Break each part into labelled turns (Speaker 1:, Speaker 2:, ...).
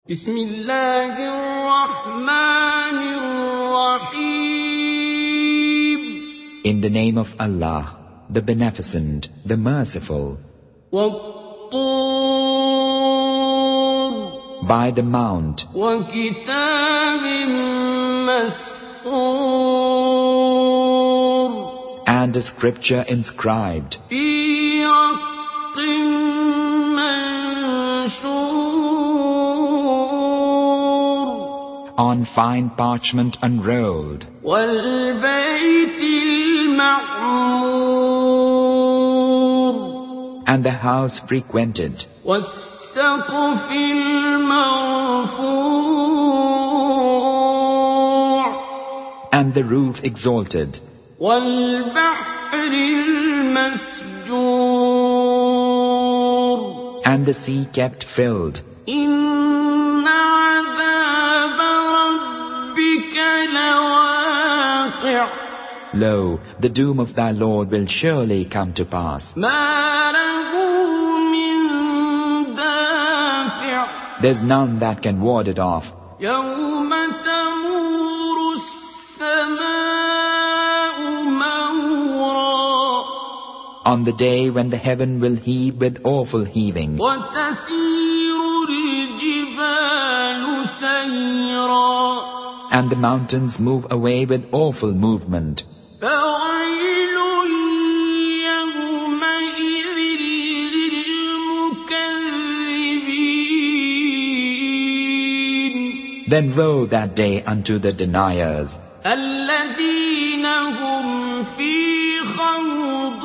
Speaker 1: بسم الله الرحمن الرحيم.
Speaker 2: In the name of Allah, the Beneficent, the Merciful.
Speaker 1: والطور
Speaker 2: By the Mount
Speaker 1: وكتاب مسطور
Speaker 2: and a scripture inscribed
Speaker 1: في رق منشور
Speaker 2: on fine parchment unrolled,
Speaker 1: والبيت المعمور
Speaker 2: and the house frequented,
Speaker 1: والسقف المرفوع
Speaker 2: and the roof exalted,
Speaker 1: والبحر المسجور
Speaker 2: and the sea kept filled.
Speaker 1: إن عذاب ربك لواقع
Speaker 2: Lo, the doom of thy Lord will surely come to pass.
Speaker 1: ما له من دافع
Speaker 2: There's none that can ward it off.
Speaker 1: يوم تمور السماء مورا
Speaker 2: On the day when the heaven will heave with awful heaving,
Speaker 1: وتسير الجبال سيرا
Speaker 2: and the mountains move away with awful movement,
Speaker 1: فويل يومئذ للمكذبين
Speaker 2: then woe that day unto the deniers,
Speaker 1: الذين هم في خوض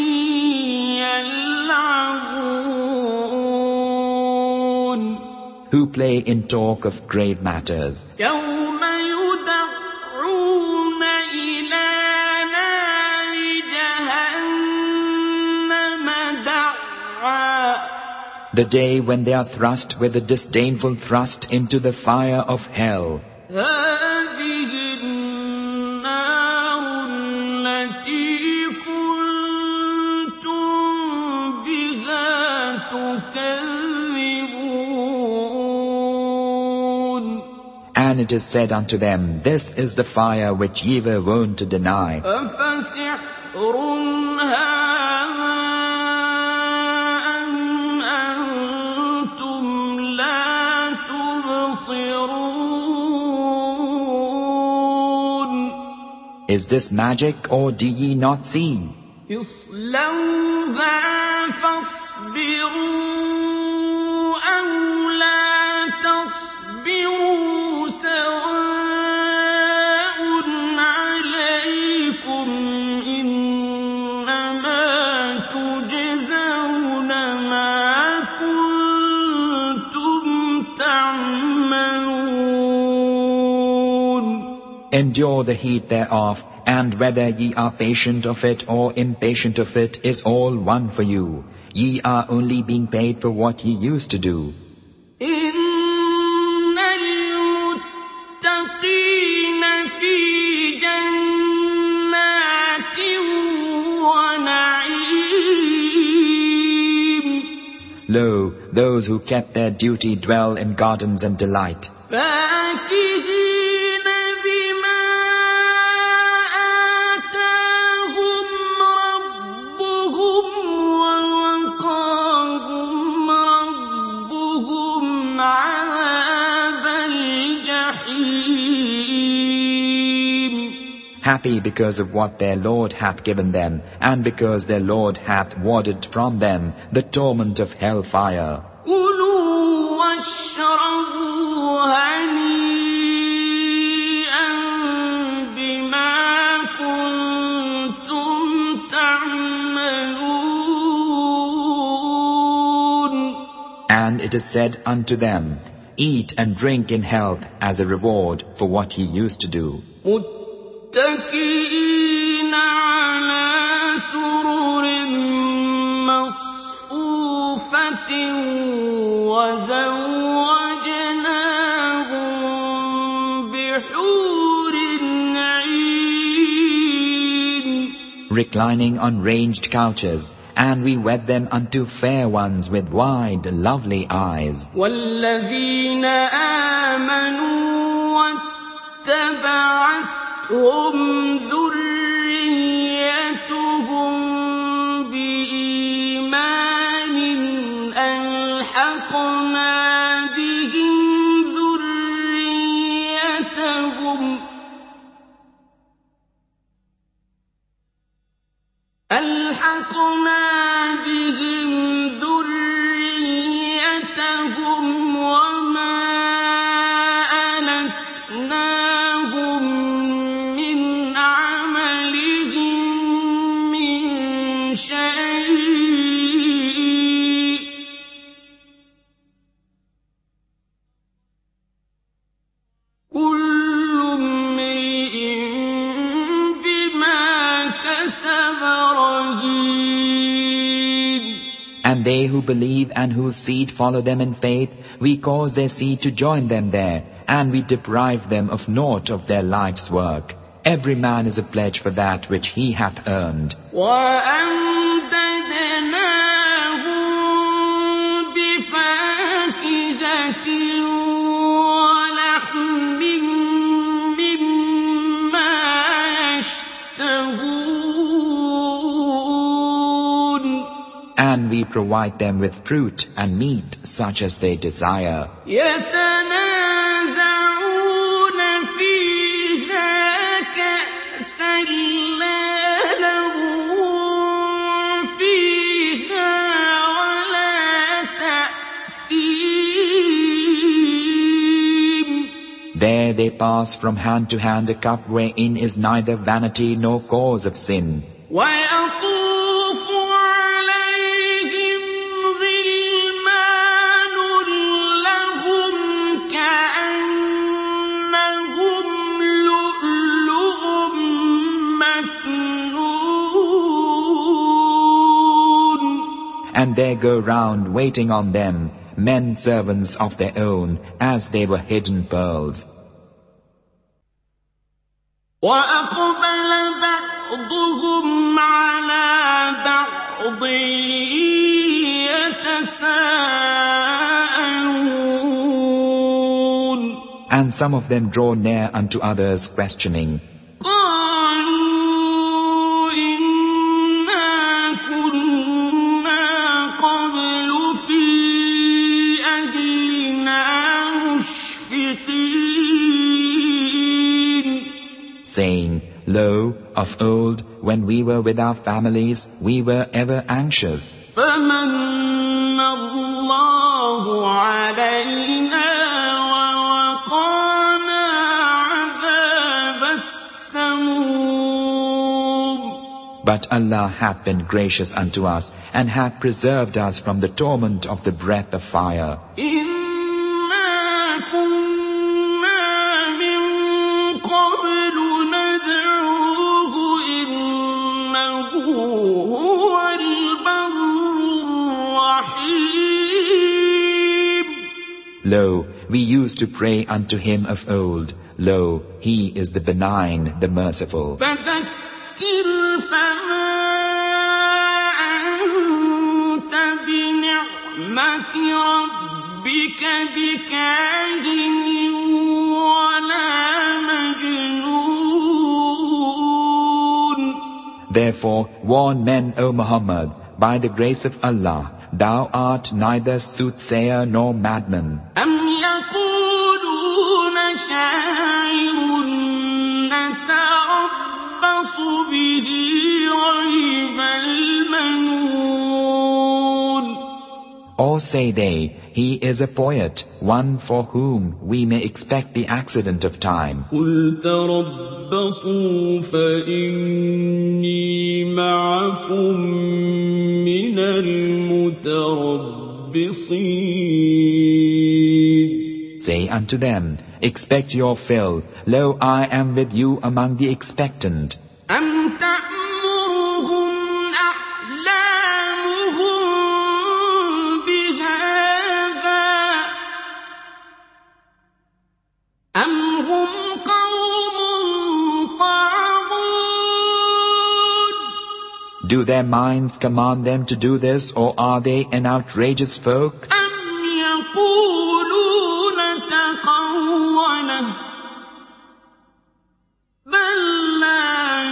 Speaker 1: يلعبون
Speaker 2: who play in talk of grave matters,
Speaker 1: يوم يدعون إلى نار جهنم دعا
Speaker 2: the day when they are thrust with a disdainful thrust into the fire of hell.
Speaker 1: هذه النار التي كنتم بها تكذبون
Speaker 2: And it is said unto them, This is the fire which ye were wont to deny.
Speaker 1: أفسحر هذا أم أنتم لا تبصرون
Speaker 2: Is this magic, or do ye not see?
Speaker 1: اصلوها فاصبروا أو لا تصبروا سواء عليكم إنما تجزون ما كنتم تعملون.
Speaker 2: Endure the heat thereof, and whether ye are patient of it or impatient of it is all one for you. Ye are only being paid for what ye used to do.
Speaker 1: إن المتقين في جنات ونعيم
Speaker 2: Lo, those who kept their duty dwell in gardens and delight,
Speaker 1: فاكهين بما آتاهم ربهم ووقاهم ربهم عذاب الجحيم.
Speaker 2: happy because of what their Lord hath given them, and because their Lord hath warded from them the torment of hellfire.
Speaker 1: كلوا واشربوا هنيئا بما كنتم تعملون.
Speaker 2: And it is said unto them, Eat and drink in health as a reward for what ye used to do.
Speaker 1: متكئين على سرر مصفوفة وزوجناهم بحور عين.
Speaker 2: Reclining on ranged couches, and we wed them unto fair ones with wide, lovely eyes.
Speaker 1: والذين آمنوا واتبعتهم ذريتهم بإيمان ألحقنا بهم ذريتهم وما ألتناهم من عملهم من شيء كل امرئ بما كسب رهين.
Speaker 2: And they who believe and whose seed follow them in faith, we cause their seed to join them there, and we deprive them of naught of their life's work. Every man is a pledge for that which he hath earned.
Speaker 1: وَأَمْدَدْنَاهُم بِفَاكِهَةٍ وَلَحْمٍ مِّمَّا يَشْتَهُونَ.
Speaker 2: And we provide them with fruit and meat such as they desire.
Speaker 1: يَتَنَازَعُونَ فِيهَا كَأْسًا لَّا لَغْوٌ فِيهَا وَلَا تَأْثِيمٌ.
Speaker 2: There they pass from hand to hand a cup wherein is neither vanity nor cause of sin.
Speaker 1: وَيَطُوفُ عَلَيْهِمْ غِلْمَانٌ لَّهُمْ كَأَنَّهُمْ لُؤْلُؤٌ مَّكْنُونٌ.
Speaker 2: And there go round waiting on them men servants of their own as they were hidden pearls.
Speaker 1: وَأَقْبَلَ بَعْضُهُمْ عَلَىٰ بَعْضٍ يَتَسَاءَلُونَ.
Speaker 2: And some of them draw near unto others questioning.
Speaker 1: قَالُوا إِنَّا كُنَّا قَبْلُ فِي أَهْلِنَا مُشْفِقِينَ.
Speaker 2: Saying, Lo, of old, when we were with our families, we were ever anxious.
Speaker 1: فَمَنَّ اللَّهُ عَلَيْنَا وَوَقَانَا عَذَابَ السَّمُومِ.
Speaker 2: But Allah hath been gracious unto us, and hath preserved us from the torment of the breath of fire.
Speaker 1: إِنَّا كُنَّا مِن قَبْلُ نَدْعُوهُ إِنَّهُ هُوَ الْبَرُّ الرَّحِيمُ.
Speaker 2: Lo, we used to pray unto him of old. Lo, he is the benign, the merciful.
Speaker 1: فَذَكِّرْ فَمَا أَنتَ بِنِعْمَةِ رَبِّكَ بِكَاهِنٍ وَلَا مَجْنُونٍ.
Speaker 2: Therefore warn men, O Muhammad, by the grace of Allah, thou art neither soothsayer nor madman.
Speaker 1: أَمْ يَقُولُونَ شَاعِرٌ نَتَرَبَّصُ بِهِ رَيْبَ الْمَنُونِ.
Speaker 2: Or say they, he is a poet, one for whom we may expect the accident of time.
Speaker 1: قُلْ تَرَبَّصُوا فَإِنِّي مَعَكُمْ مِنَ الْمُتَرَبِّصِينَ.
Speaker 2: Say unto them, expect your fill. Lo, I am with you among the expectant.
Speaker 1: أَمْ تَأْمُرُهُمْ أَحْلَامُهُم بِهَٰذَا أَمْ هُمْ قَوْمٌ طَاغُونَ.
Speaker 2: Do their minds command them to do this, or are they an outrageous folk?
Speaker 1: أَمْ يَقُولُونَ تَقَوَّلَهُ بَل لَّا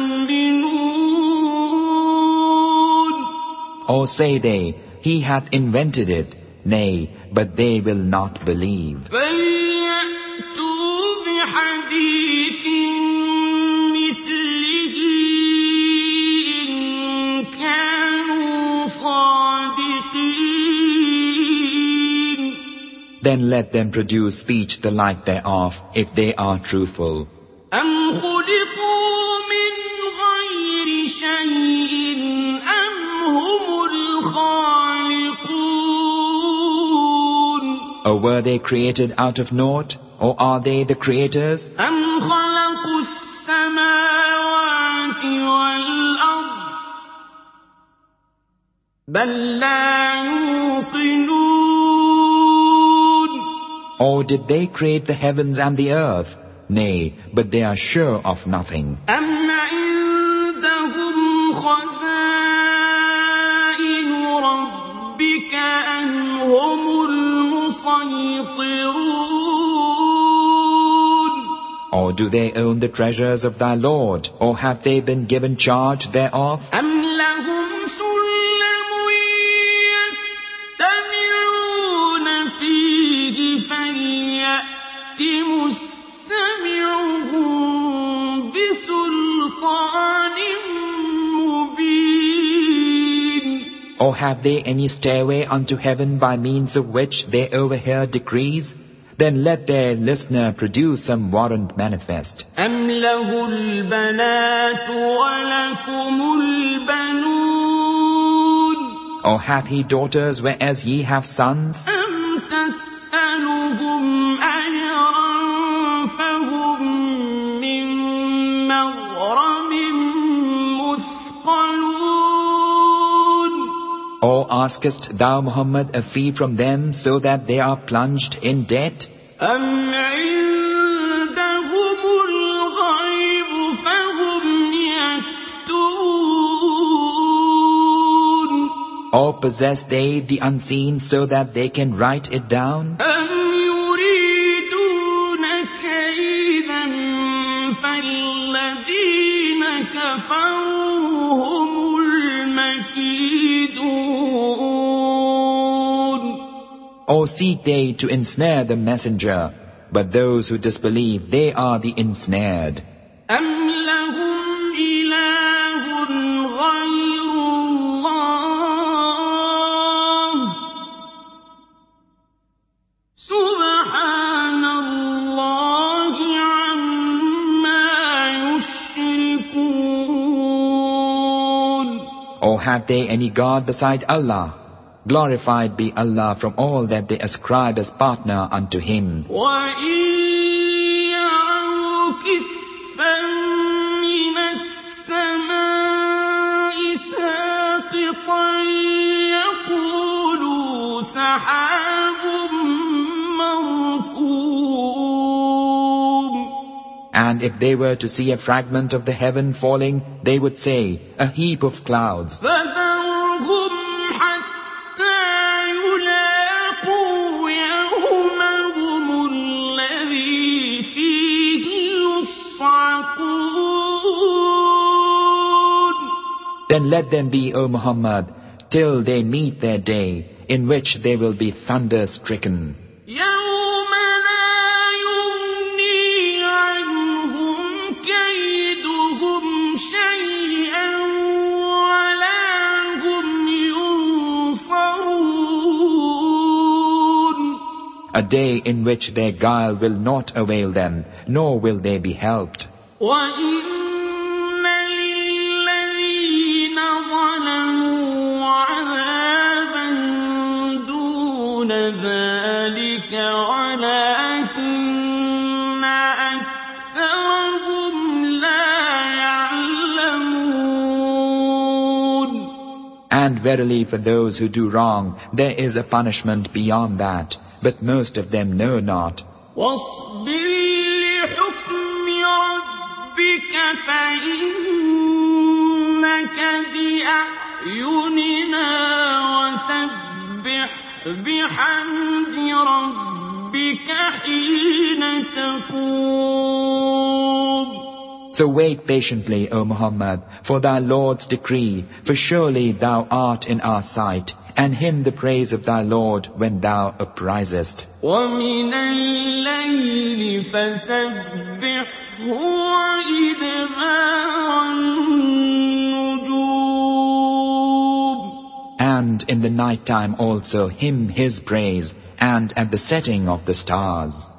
Speaker 1: يُؤْمِنُونَ
Speaker 2: Or say they, He hath invented it. Nay, but they will not believe.
Speaker 1: فَلْيَأْتُوا بِحَدِيثٍ مِّثْلِهِ إِن كَانُوا صَادِقِينَ
Speaker 2: Then let them produce speech the like thereof, if they are truthful.
Speaker 1: أَمْ خُلِقُوا مِنْ غَيْرِ شَيْءٍ أَمْ هُمُ الْخَالِقُونَ
Speaker 2: Or were they created out of naught, or are they the creators?
Speaker 1: أَمْ خَلَقُوا السَّمَاوَاتِ وَالْأَرْضَ بَل لَّا يُوقِنُونَ
Speaker 2: Or did they create the heavens and the earth? Nay, but they are sure of nothing.
Speaker 1: أَمْ عِندَهُمْ خَزَائِنُ رَبِّكَ أَمْ هُمُ الْمُصَيْطِرُونَ
Speaker 2: Or do they own the treasures of thy Lord, or have they been given charge thereof?
Speaker 1: أَمْ لَهُمْ سُلَّمٌ يَسْتَمِعُونَ فِيهِ فَلْيَأْتِ مُسْتَمِعُهُم بِسُلْطَانٍ مُّبِينٍ
Speaker 2: Or have they any stairway unto heaven by means of which they overhear decrees? Then let their listener produce some warrant manifest.
Speaker 1: أَمْ لَهُ الْبَنَاتُ وَلَكُمُ الْبَنُونَ
Speaker 2: Or hath he daughters whereas ye have sons?
Speaker 1: أَمْ تَسْأَلُهُمْ أَجْرًا فَهُمْ مِنْ مَغْرَمٍ مُثْقَلُونَ
Speaker 2: Or askest thou, Muhammad, a fee from them so that they are plunged in debt?
Speaker 1: أَمْ عِندَهُمُ الْغَيْبُ فَهُمْ يَكْتُبُونَ
Speaker 2: Or possess they the unseen so that they can write it down?
Speaker 1: أَمْ يُرِيدُونَ كَيْدًا فَالَّذِينَ كَفَرُوا هُمُ الْمَكِيدُونَ
Speaker 2: Or seek they to ensnare the messenger? But those who disbelieve, they are the ensnared.
Speaker 1: أَمْ لَهُمْ إِلَٰهٌ غَيْرُ اللَّهِ سُبْحَانَ اللَّهِ عَمَّا يُشْرِكُونَ
Speaker 2: Or have they any God beside Allah? Glorified be Allah from all that they ascribe as partner unto Him.
Speaker 1: وَإِن يَرَوْا كِسْفًا مِّنَ السَّمَاءِ سَاقِطًا يَقُولُوا سَحَابٌ مَّرْكُومٌ
Speaker 2: And if they were to see a fragment of the heaven falling, they would say, a heap of clouds.
Speaker 1: فَذَرْهُمْ حَتَّىٰ يُلَاقُوا يَوْمَهُمُ الَّذِي فِيهِ يُصْعَقُونَ
Speaker 2: Then let them be, O Muhammad, till they meet their day, in which they will be thunder-stricken.
Speaker 1: يَوْمَ لَا يُغْنِي عَنْهُمْ كَيْدُهُمْ شَيْئًا وَلَا هُمْ يُنصَرُونَ
Speaker 2: A day in which their guile will not avail them, nor will they be helped.
Speaker 1: وَإِنَّ لِلَّذِينَ ظَلَمُوا عَذَابًا دُونَ ذَلِكَ وَلَٰكِنَّ أَكْثَرَهُمْ لَا يَعْلَمُونَ
Speaker 2: And verily for those who do wrong, there is a punishment beyond that, but most of them know not.
Speaker 1: وَاصْبِرْ لِحُكْمِ رَبِّكَ فَإِنَّكَ بأعيننا وسبح بحمد ربك حين تقوم.
Speaker 2: So wait patiently, O Muhammad, for thy Lord's decree, for surely thou art in our sight, and him the praise of thy Lord when thou uprisest.
Speaker 1: وَمِنَ اللَّيْلِ فَسَبِّحْهُ وَإِدْبَارَ النُّجُومِ.
Speaker 2: And in the night time also him his praise, and at the setting of the stars.